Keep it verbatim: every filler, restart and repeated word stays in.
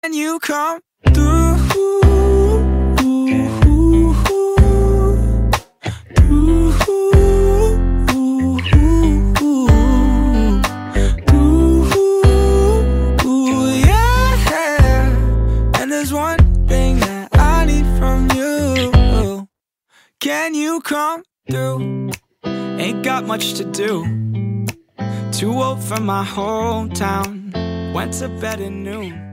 Can you come through? One thing that I need from you. Can you come through? Ain't got much to do. Too old for my hometown. Went to bed at noon.